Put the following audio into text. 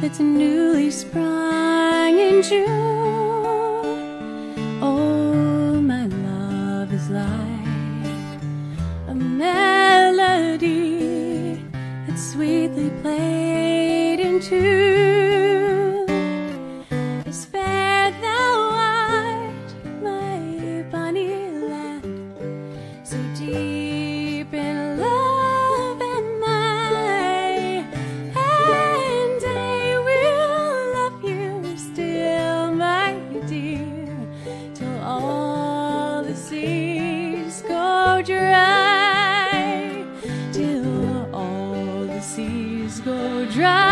that's newly sprung in June. Oh, my love is like a melody that's sweetly played in tune. As fair thou art, my bonny land, so deep in love am I, and I will love you still, my dear, till all the seas go dry, till all the seas go dry.